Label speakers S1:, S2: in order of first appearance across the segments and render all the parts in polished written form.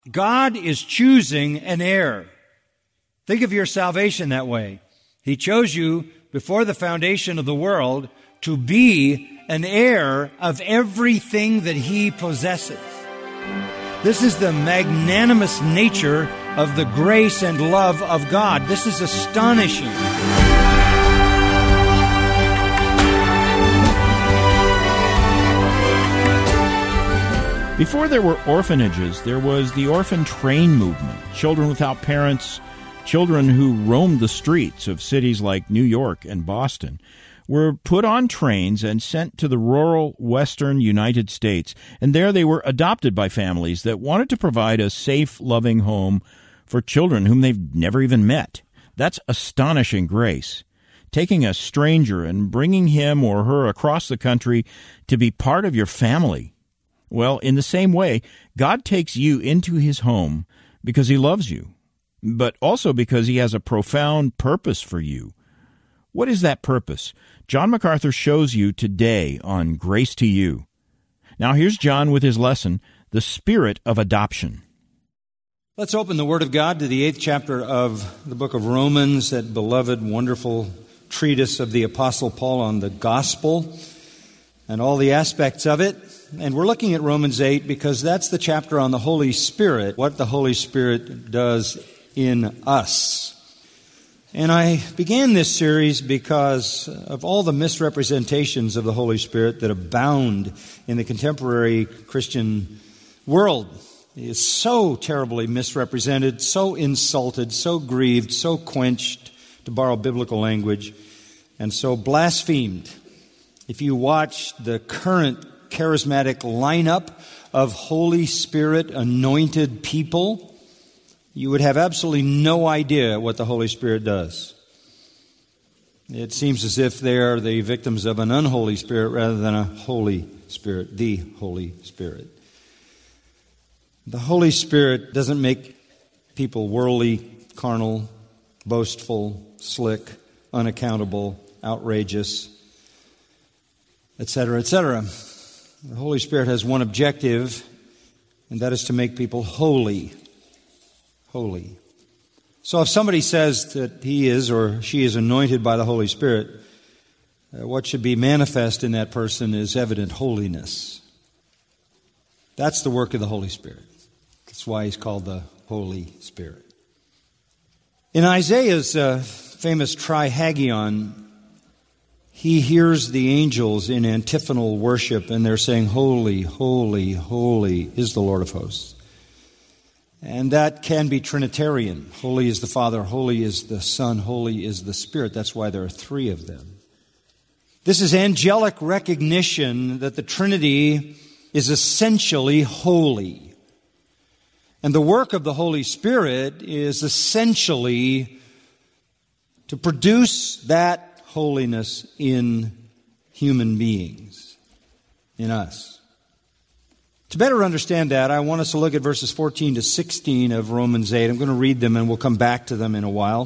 S1: God is choosing an heir. Think of your salvation that way. He chose you before the foundation of the world to be an heir of everything that He possesses. This is the magnanimous nature of the grace and love of God. This is astonishing.
S2: Before there were orphanages, there was the orphan train movement. Children without parents, children who roamed the streets of cities like New York and Boston, were put on trains and sent to the rural western United States, and there they were adopted by families that wanted to provide a safe, loving home for children whom they've never even met. That's astonishing grace, taking a stranger and bringing him or her across the country to be part of your family. Well, in the same way, God takes you into His home because He loves you, but also because He has a profound purpose for you. What is that purpose? John MacArthur shows you today on Grace to You. Now here's John with his lesson, The Spirit of Adoption.
S1: Let's open the Word of God to the 8th chapter of the book of Romans, that beloved, wonderful treatise of the Apostle Paul on the gospel and all the aspects of it. And we're looking at Romans 8 because that's the chapter on the Holy Spirit, what the Holy Spirit does in us. And I began this series because of all the misrepresentations of the Holy Spirit that abound in the contemporary Christian world. He is so terribly misrepresented, so insulted, so grieved, so quenched, to borrow biblical language, and so blasphemed. If you watch the current charismatic lineup of Holy Spirit anointed people, you would have absolutely no idea what the Holy Spirit does. It seems as if they are the victims of an unholy spirit rather than a Holy Spirit, the Holy Spirit. The Holy Spirit doesn't make people worldly, carnal, boastful, slick, unaccountable, outrageous, etc., etc. The Holy Spirit has one objective, and that is to make people holy. Holy. So if somebody says that he is or she is anointed by the Holy Spirit, what should be manifest in that person is evident holiness. That's the work of the Holy Spirit. That's why He's called the Holy Spirit. In Isaiah's famous Trihagion, he hears the angels in antiphonal worship, and they're saying, "Holy, holy, holy is the Lord of hosts." And that can be Trinitarian. Holy is the Father, holy is the Son, holy is the Spirit. That's why there are three of them. This is angelic recognition that the Trinity is essentially holy. And the work of the Holy Spirit is essentially to produce that holiness in human beings, in us. To better understand that, I want us to look at verses 14 to 16 of Romans 8. I'm going to read them and we'll come back to them in a while.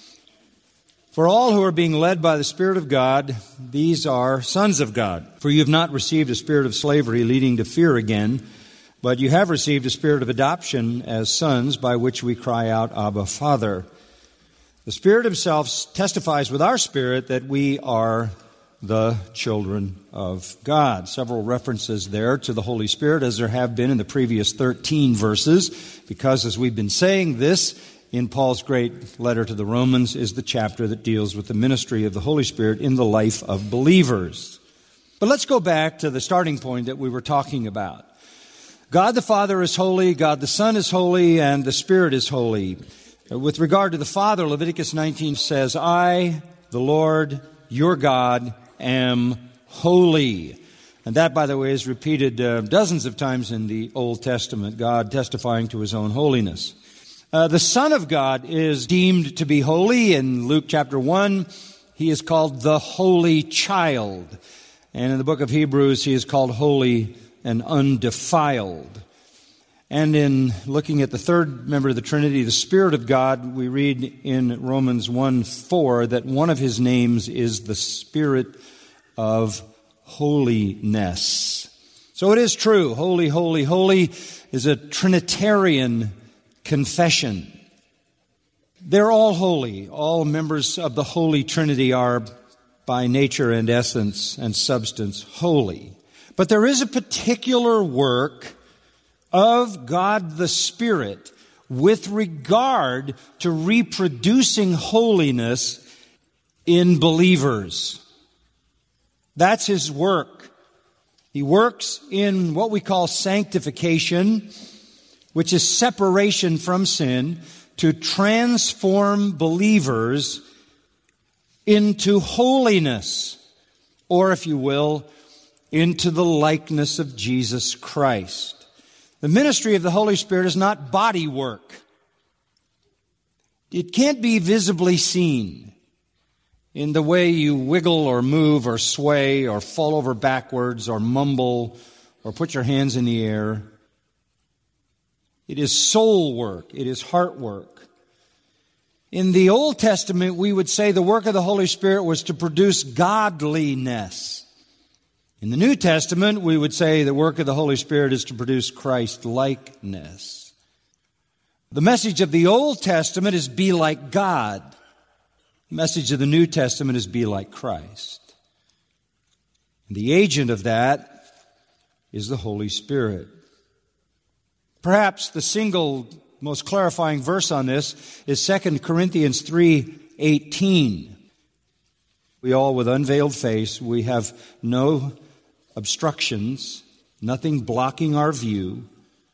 S1: For all who are being led by the Spirit of God, these are sons of God. For you have not received a spirit of slavery leading to fear again, but you have received a spirit of adoption as sons, by which we cry out, Abba, Father. The Spirit Himself testifies with our spirit that we are the children of God. Several references there to the Holy Spirit, as there have been in the previous 13 verses, because as we've been saying, this in Paul's great letter to the Romans is the chapter that deals with the ministry of the Holy Spirit in the life of believers. But let's go back to the starting point that we were talking about. God the Father is holy, God the Son is holy, and the Spirit is holy. With regard to the Father, Leviticus 19 says, I, the Lord, your God, am holy. And that, by the way, is repeated dozens of times in the Old Testament, God testifying to His own holiness. The Son of God is deemed to be holy. In Luke chapter 1, He is called the Holy Child. And in the book of Hebrews, He is called holy and undefiled. And in looking at the third member of the Trinity, the Spirit of God, we read in Romans 1:4 that one of His names is the Spirit of holiness. So it is true, holy, holy, holy. is a Trinitarian confession. They're all holy. All members of the Holy Trinity are, by nature and essence and substance, holy. But there is a particular work of God the Spirit with regard to reproducing holiness in believers. That's His work. He works in what we call sanctification, which is separation from sin, to transform believers into holiness, or if you will, into the likeness of Jesus Christ. The ministry of the Holy Spirit is not body work. It can't be visibly seen in the way you wiggle or move or sway or fall over backwards or mumble or put your hands in the air. It is soul work. It is heart work. In the Old Testament, we would say the work of the Holy Spirit was to produce godliness. In the New Testament, we would say the work of the Holy Spirit is to produce Christ-likeness. The message of the Old Testament is be like God. The message of the New Testament is be like Christ. And the agent of that is the Holy Spirit. Perhaps the single most clarifying verse on this is 2 Corinthians 3:18. We all, with unveiled face, we have no obstructions, nothing blocking our view.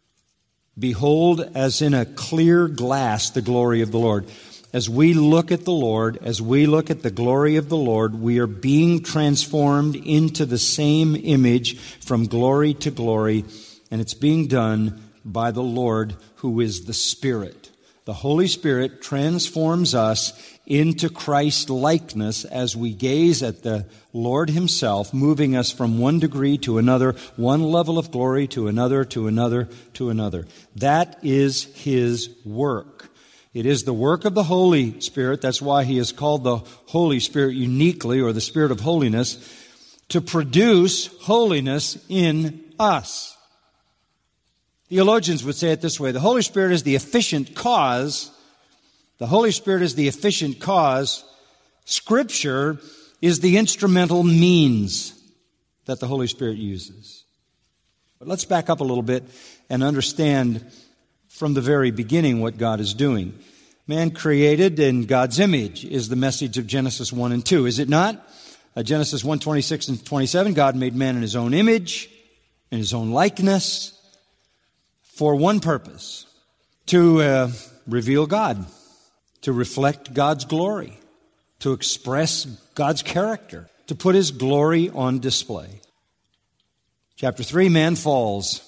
S1: Behold, as in a clear glass, the glory of the Lord. As we look at the Lord, as we look at the glory of the Lord, we are being transformed into the same image from glory to glory, and it's being done by the Lord, who is the Spirit. The Holy Spirit transforms us into Christ likeness as we gaze at the Lord Himself, moving us from one degree to another, one level of glory to another, to another, to another. That is His work. It is the work of the Holy Spirit. That's why He is called the Holy Spirit uniquely, or the Spirit of holiness, to produce holiness in us. Theologians would say it this way: the Holy Spirit is the efficient cause. The Holy Spirit is the efficient cause. Scripture is the instrumental means that the Holy Spirit uses. But let's back up a little bit and understand from the very beginning what God is doing. Man created in God's image is the message of Genesis 1 and 2, is it not? Genesis 1:26 and 27, God made man in His own image, in His own likeness, for one purpose: to reveal God, to reflect God's glory, to express God's character, to put His glory on display. Chapter 3, man falls.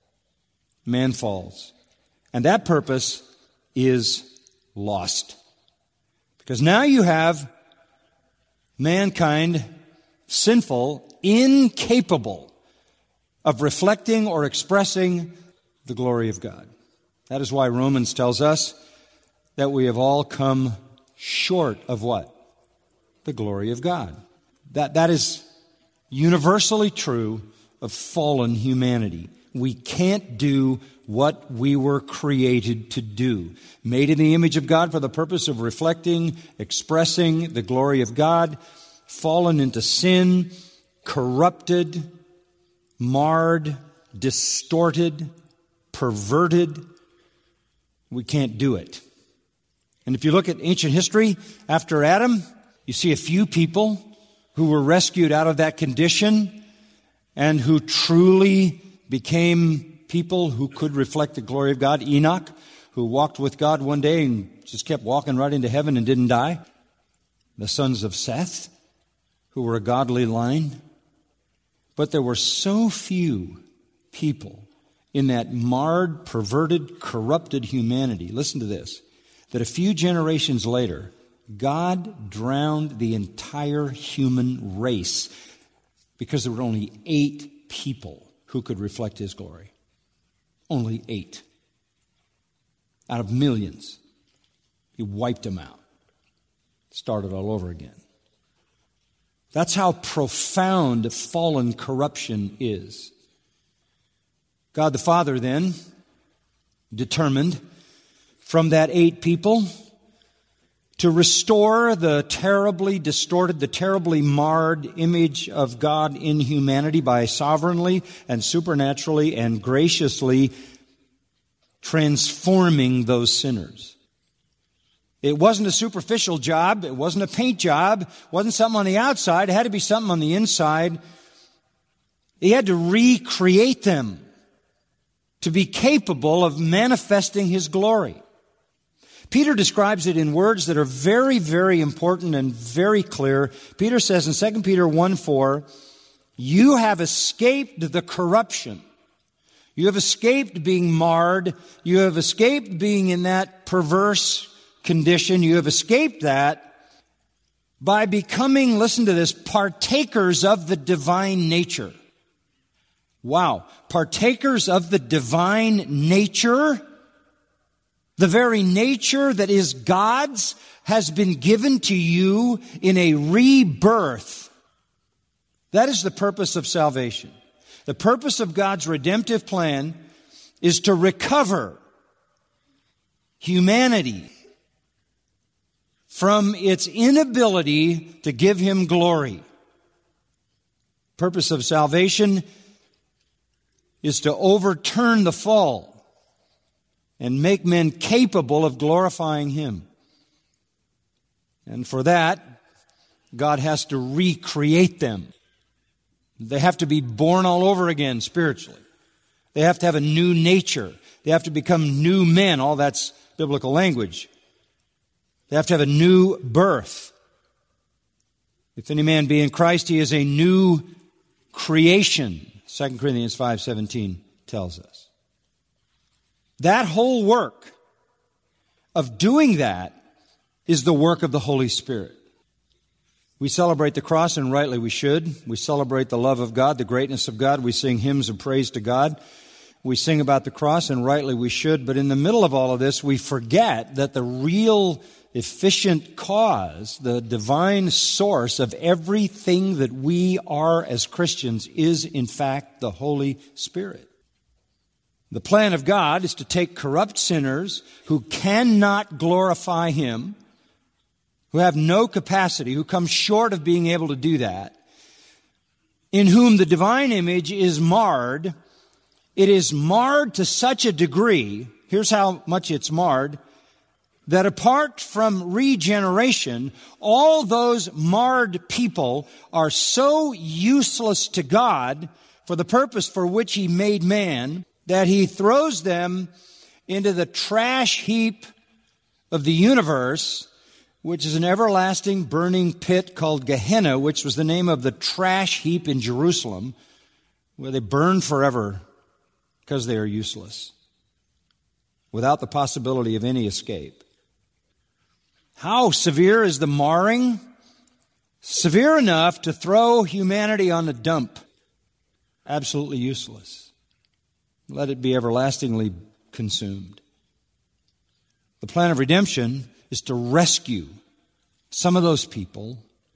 S1: Man falls. And that purpose is lost. Because now you have mankind sinful, incapable of reflecting or expressing the glory of God. That is why Romans tells us that we have all come short of what? The glory of God. That is universally true of fallen humanity. We can't do what we were created to do. Made in the image of God for the purpose of reflecting, expressing the glory of God, fallen into sin, corrupted, marred, distorted, perverted. We can't do it. And if you look at ancient history, after Adam, you see a few people who were rescued out of that condition and who truly became people who could reflect the glory of God. Enoch, who walked with God one day and just kept walking right into heaven and didn't die. The sons of Seth, who were a godly line. But there were so few people in that marred, perverted, corrupted humanity, listen to this, that a few generations later, God drowned the entire human race because there were only 8 people who could reflect His glory. Only 8. Out of millions. He wiped them out. Started all over again. That's how profound fallen corruption is. God the Father then determined from that 8 people to restore the terribly distorted, the terribly marred image of God in humanity by sovereignly and supernaturally and graciously transforming those sinners. It wasn't a superficial job. It wasn't a paint job. It wasn't something on the outside. It had to be something on the inside. He had to recreate them to be capable of manifesting His glory. Peter describes it in words that are very, very important and very clear. Peter says in 2 Peter 1:4, you have escaped the corruption. You have escaped being marred. You have escaped being in that perverse condition. You have escaped that by becoming, listen to this, partakers of the divine nature. Wow. Partakers of the divine nature. The very nature that is God's has been given to you in a rebirth. That is the purpose of salvation. The purpose of God's redemptive plan is to recover humanity from its inability to give Him glory. Purpose of salvation is to overturn the fall and make men capable of glorifying Him. And for that, God has to recreate them. They have to be born all over again spiritually. They have to have a new nature. They have to become new men. All that's biblical language. They have to have a new birth. If any man be in Christ, he is a new creation. 2 Corinthians 5:17 tells us. That whole work of doing that is the work of the Holy Spirit. We celebrate the cross, and rightly we should. We celebrate the love of God, the greatness of God. We sing hymns of praise to God. We sing about the cross, and rightly we should. But in the middle of all of this, we forget that the real efficient cause, the divine source of everything that we are as Christians is, in fact, the Holy Spirit. The plan of God is to take corrupt sinners who cannot glorify Him, who have no capacity, who come short of being able to do that, in whom the divine image is marred. It is marred to such a degree, here's how much it's marred, that apart from regeneration, all those marred people are so useless to God for the purpose for which He made man, that He throws them into the trash heap of the universe, which is an everlasting burning pit called Gehenna, which was the name of the trash heap in Jerusalem, where they burn forever because they are useless, without the possibility of any escape. How severe is the marring? Severe enough to throw humanity on the dump. Absolutely useless. Let it be everlastingly consumed. The plan of redemption is to rescue some of those people,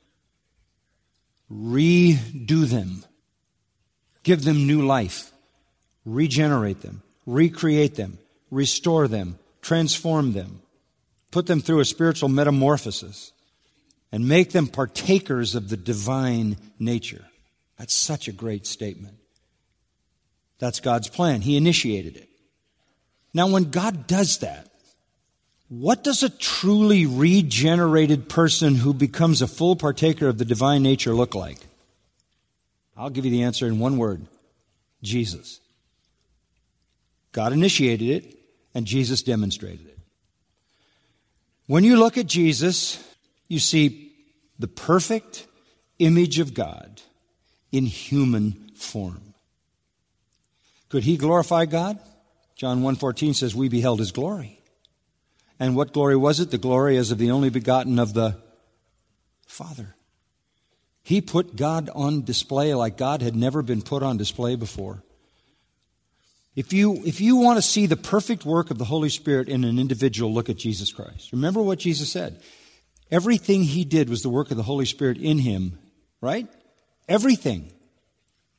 S1: redo them, give them new life, regenerate them, recreate them, restore them, transform them, put them through a spiritual metamorphosis, and make them partakers of the divine nature. That's such a great statement. That's God's plan. He initiated it. Now, when God does that, what does a truly regenerated person who becomes a full partaker of the divine nature look like? I'll give you the answer in one word: Jesus. God initiated it, and Jesus demonstrated it. When you look at Jesus, you see the perfect image of God in human form. Could He glorify God? John 1:14 says, we beheld His glory. And what glory was it? The glory as of the only begotten of the Father. He put God on display like God had never been put on display before. If you want to see the perfect work of the Holy Spirit in an individual, look at Jesus Christ. Remember what Jesus said. Everything He did was the work of the Holy Spirit in Him, right? Everything.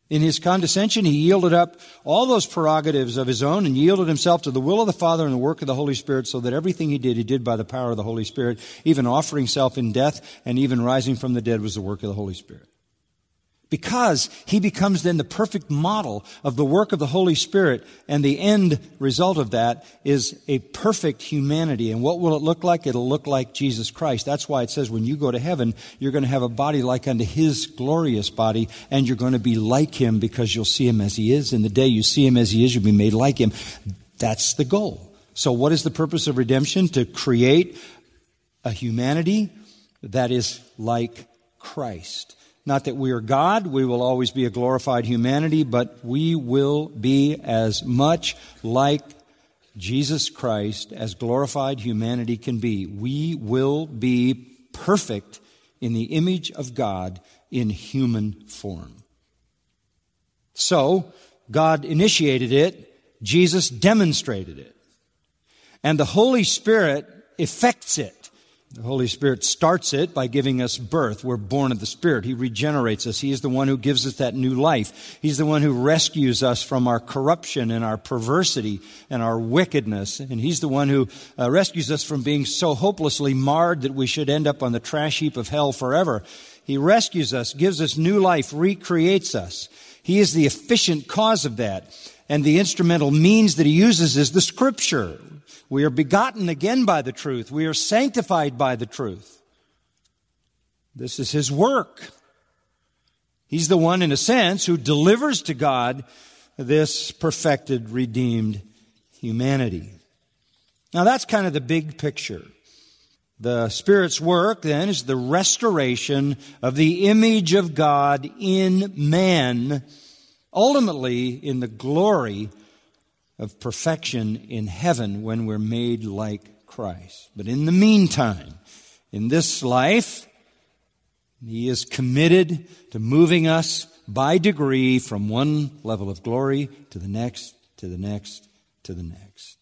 S1: In his condescension, he yielded up all those prerogatives of his own and yielded himself to the will of the Father and the work of the Holy Spirit, so that everything he did by the power of the Holy Spirit. Even offering himself in death and even rising from the dead was the work of the Holy Spirit. Because he becomes then the perfect model of the work of the Holy Spirit, and the end result of that is a perfect humanity. And what will it look like? It'll look like Jesus Christ. That's why it says when you go to heaven, you're going to have a body like unto his glorious body, and you're going to be like him because you'll see him as he is. And the day you see him as he is, you'll be made like him. That's the goal. So what is the purpose of redemption? To create a humanity that is like Christ. Not that we are God, we will always be a glorified humanity, but we will be as much like Jesus Christ as glorified humanity can be. We will be perfect in the image of God in human form. So, God initiated it, Jesus demonstrated it, and the Holy Spirit effects it. The Holy Spirit starts it by giving us birth. We're born of the Spirit. He regenerates us. He is the one who gives us that new life. He's the one who rescues us from our corruption and our perversity and our wickedness. And He's the one who rescues us from being so hopelessly marred that we should end up on the trash heap of hell forever. He rescues us, gives us new life, recreates us. He is the efficient cause of that. And the instrumental means that He uses is the Scripture. We are begotten again by the truth. We are sanctified by the truth. This is His work. He's the one, in a sense, who delivers to God this perfected, redeemed humanity. Now, that's kind of the big picture. The Spirit's work, then, is the restoration of the image of God in man, ultimately in the glory of perfection in heaven when we're made like Christ. But in the meantime, in this life, He is committed to moving us by degree from one level of glory to the next, to the next, to the next.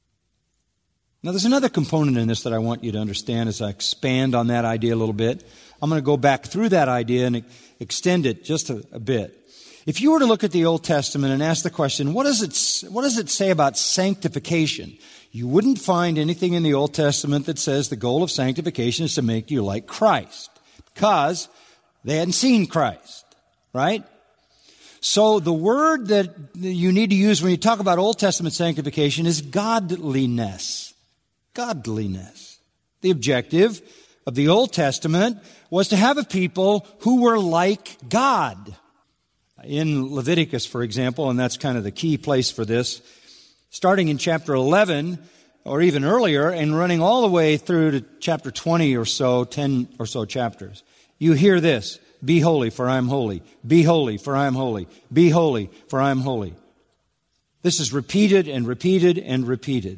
S1: Now, there's another component in this that I want you to understand as I expand on that idea a little bit. I'm going to go back through that idea and extend it just a bit. If you were to look at the Old Testament and ask the question, what does it say about sanctification? You wouldn't find anything in the Old Testament that says the goal of sanctification is to make you like Christ, because they hadn't seen Christ, right? So the word that you need to use when you talk about Old Testament sanctification is godliness. Godliness. The objective of the Old Testament was to have a people who were like God. In Leviticus, for example, and that's kind of the key place for this, starting in chapter 11, or even earlier, and running all the way through to chapter 20 or so, 10 or so chapters, you hear this: be holy, for I am holy. Be holy, for I am holy. Be holy, for I am holy. This is repeated and repeated and repeated.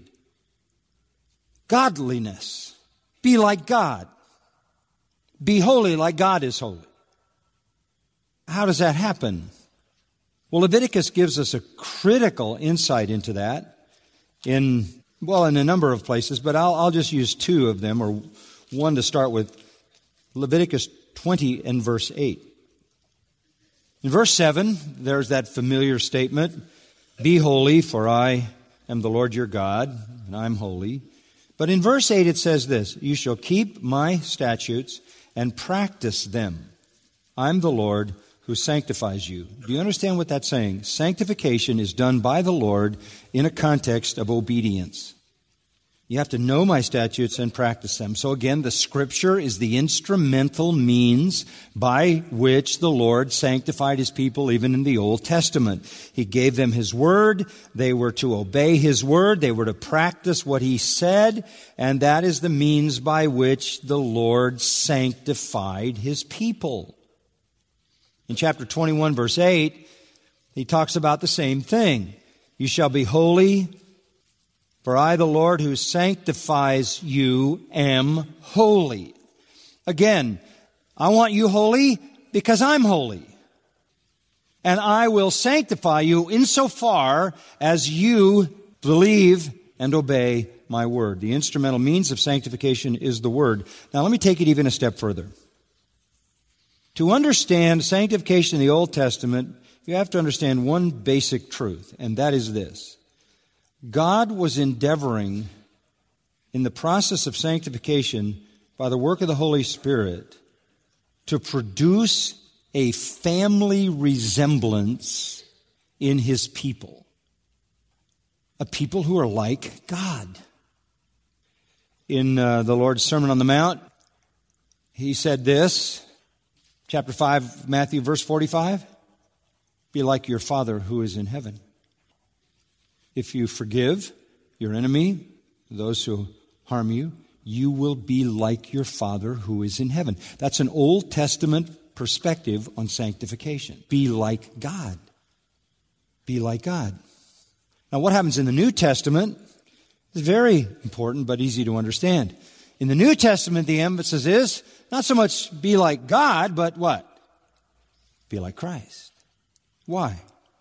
S1: Godliness. Be like God. Be holy like God is holy. How does that happen? Well, Leviticus gives us a critical insight into that in a number of places, but I'll just use two of them, or one to start with. Leviticus 20 and verse 8. In verse 7, there's that familiar statement, be holy, for I am the Lord your God, and I'm holy. But in verse 8 it says this, you shall keep my statutes and practice them. I'm the Lord who sanctifies you. Do you understand what that's saying? Sanctification is done by the Lord in a context of obedience. You have to know my statutes and practice them. So again, the Scripture is the instrumental means by which the Lord sanctified His people even in the Old Testament. He gave them His Word. They were to obey His Word. They were to practice what He said. And that is the means by which the Lord sanctified His people. In chapter 21, verse 8, He talks about the same thing. You shall be holy, for I, the Lord who sanctifies you, am holy. Again, I want you holy because I'm holy. And I will sanctify you insofar as you believe and obey my word. The instrumental means of sanctification is the word. Now let me take it even a step further. To understand sanctification in the Old Testament, you have to understand one basic truth, and that is this. God was endeavoring in the process of sanctification by the work of the Holy Spirit to produce a family resemblance in His people. A people who are like God. In the Lord's Sermon on the Mount, He said this, chapter 5, Matthew, verse 45, be like your Father who is in heaven. If you forgive your enemy, those who harm you, you will be like your Father who is in heaven. That's an Old Testament perspective on sanctification. Be like God. Be like God. Now, what happens in the New Testament is very important but easy to understand. In the New Testament, the emphasis is not so much be like God, but what? Be like Christ. Why?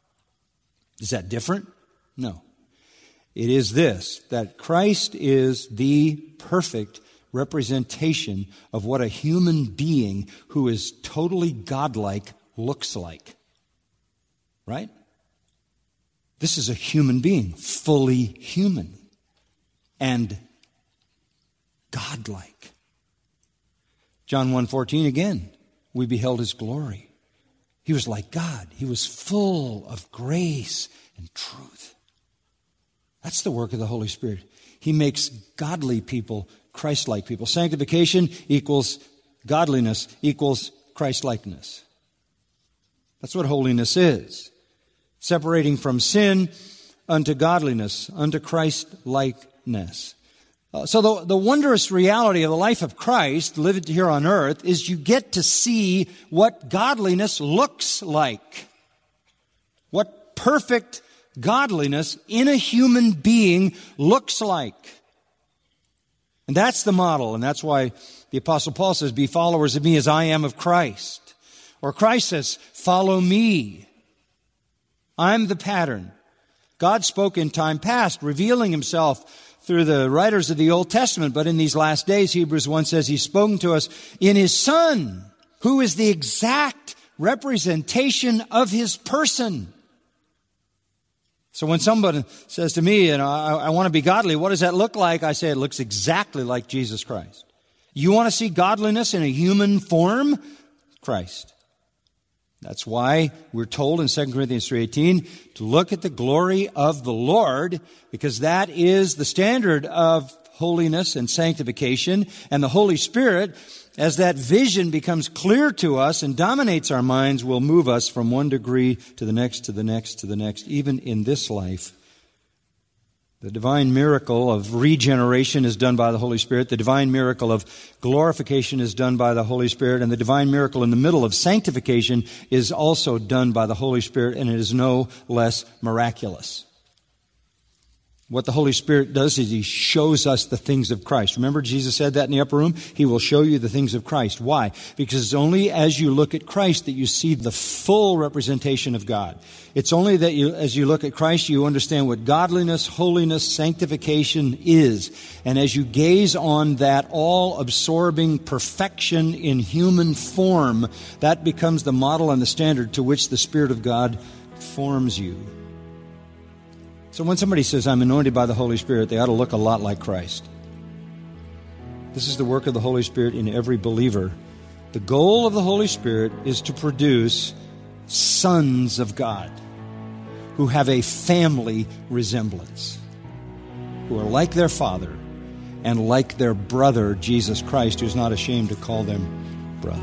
S1: Is that different? No. It is this, that Christ is the perfect representation of what a human being who is totally godlike looks like. Right? This is a human being, fully human and godlike. John 1:14 again, we beheld His glory. He was like God. He was full of grace and truth. That's the work of the Holy Spirit. He makes godly people Christ-like people. Sanctification equals godliness equals Christ-likeness. That's what holiness is. Separating from sin unto godliness, unto Christ-likeness. So the wondrous reality of the life of Christ lived here on earth is you get to see what godliness looks like. What perfect godliness in a human being looks like. And that's the model, and that's why the Apostle Paul says, be followers of me as I am of Christ. Or Christ says, follow me. I'm the pattern. God spoke in time past, revealing Himself through the writers of the Old Testament, but in these last days, Hebrews 1 says He's spoken to us in His Son, who is the exact representation of His person. So when somebody says to me, I want to be godly, what does that look like? I say it looks exactly like Jesus Christ. You want to see godliness in a human form? Christ. That's why we're told in 2 Corinthians 3:18 to look at the glory of the Lord, because that is the standard of holiness and sanctification. And the Holy Spirit, as that vision becomes clear to us and dominates our minds, will move us from one degree to the next, to the next, to the next, even in this life. The divine miracle of regeneration is done by the Holy Spirit. The divine miracle of glorification is done by the Holy Spirit. And the divine miracle in the middle of sanctification is also done by the Holy Spirit, and it is no less miraculous. What the Holy Spirit does is He shows us the things of Christ. Remember Jesus said that in the upper room? He will show you the things of Christ. Why? Because it's only as you look at Christ that you see the full representation of God. It's only that as you look at Christ, you understand what godliness, holiness, sanctification is. And as you gaze on that all-absorbing perfection in human form, that becomes the model and the standard to which the Spirit of God forms you. So when somebody says, I'm anointed by the Holy Spirit, they ought to look a lot like Christ. This is the work of the Holy Spirit in every believer. The goal of the Holy Spirit is to produce sons of God who have a family resemblance, who are like their Father and like their brother, Jesus Christ, who's not ashamed to call them brother.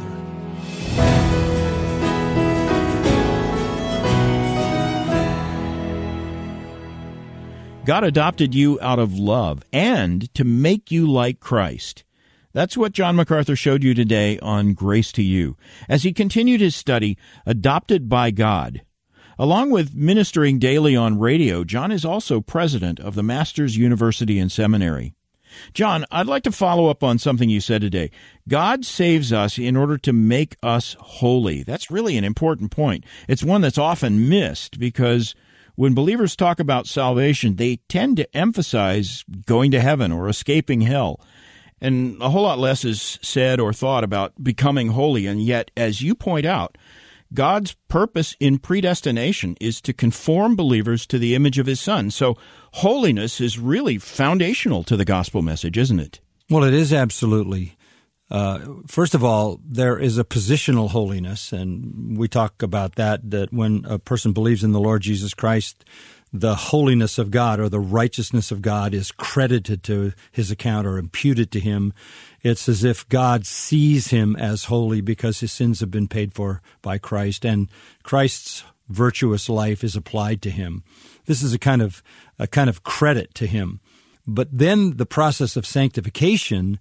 S2: God adopted you out of love and to make you like Christ. That's what John MacArthur showed you today on Grace to You, as he continued his study, Adopted by God. Along with ministering daily on radio, John is also president of the Masters University and Seminary. John, I'd like to follow up on something you said today. God saves us in order to make us holy. That's really an important point. It's one that's often missed because when believers talk about salvation, they tend to emphasize going to heaven or escaping hell. And a whole lot less is said or thought about becoming holy. And yet, as you point out, God's purpose in predestination is to conform believers to the image of His Son. So holiness is really foundational to the gospel message, isn't it?
S1: Well, it is absolutely. First of all, there is a positional holiness, and we talk about that when a person believes in the Lord Jesus Christ, the holiness of God or the righteousness of God is credited to his account or imputed to him. It's as if God sees him as holy because his sins have been paid for by Christ, and Christ's virtuous life is applied to him. This is a kind of credit to him. But then the process of sanctification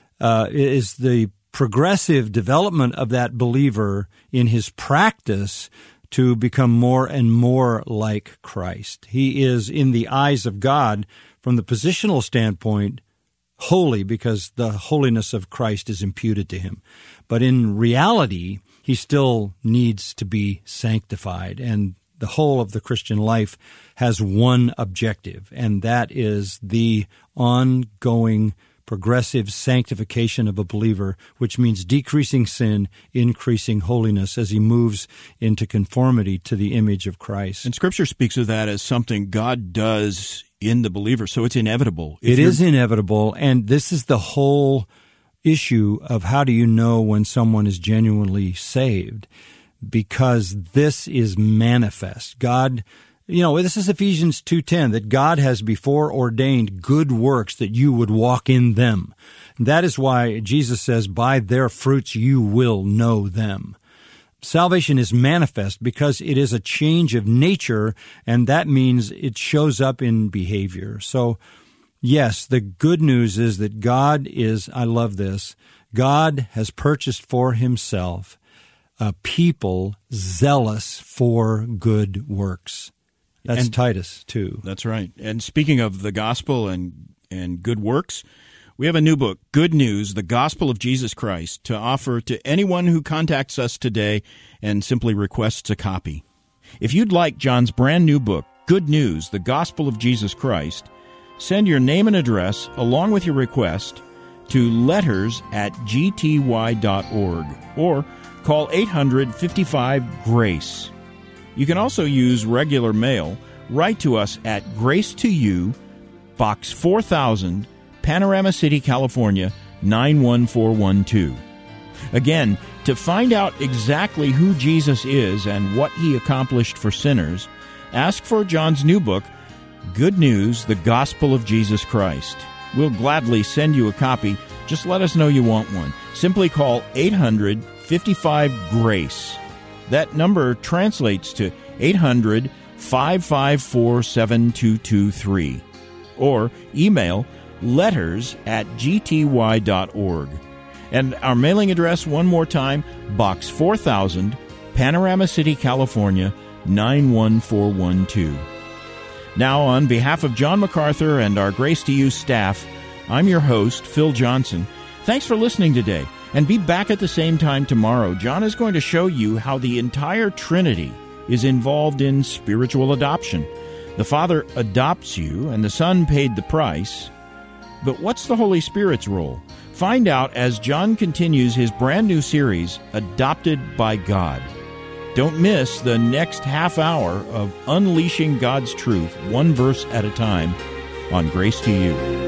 S1: is the progressive development of that believer in his practice to become more and more like Christ. He is, in the eyes of God, from the positional standpoint, holy because the holiness of Christ is imputed to him. But in reality, he still needs to be sanctified, and the whole of the Christian life has one objective, and that is the ongoing progressive sanctification of a believer, which means decreasing sin, increasing holiness as he moves into conformity to the image of Christ.
S2: And Scripture speaks of that as something God does in the believer, so it's inevitable.
S1: It is inevitable, and this is the whole issue of how do you know when someone is genuinely saved, because this is manifest. God, this is Ephesians 2:10, that God has before ordained good works that you would walk in them. That is why Jesus says, by their fruits you will know them. Salvation is manifest because it is a change of nature, and that means it shows up in behavior. So, yes, the good news is that God is, I love this, God has purchased for himself a people zealous for good works. That's Titus 2.
S2: That's right. And speaking of the gospel and good works, we have a new book, Good News, the Gospel of Jesus Christ, to offer to anyone who contacts us today and simply requests a copy. If you'd like John's brand new book, Good News, the Gospel of Jesus Christ, send your name and address along with your request to letters@gty.org or call 800-55-GRACE. You can also use regular mail. Write to us at Grace to You, Box 4000, Panorama City, California, 91412. Again, to find out exactly who Jesus is and what he accomplished for sinners, ask for John's new book, Good News, the Gospel of Jesus Christ. We'll gladly send you a copy. Just let us know you want one. Simply call 800-55-GRACE. That number translates to 800-554-7223. Or email letters@gty.org. And our mailing address, one more time, Box 4000, Panorama City, California, 91412. Now, on behalf of John MacArthur and our Grace to You staff, I'm your host, Phil Johnson. Thanks for listening today. And be back at the same time tomorrow. John is going to show you how the entire Trinity is involved in spiritual adoption. The Father adopts you, and the Son paid the price. But what's the Holy Spirit's role? Find out as John continues his brand new series, Adopted by God. Don't miss the next half hour of unleashing God's truth, one verse at a time, on Grace to You.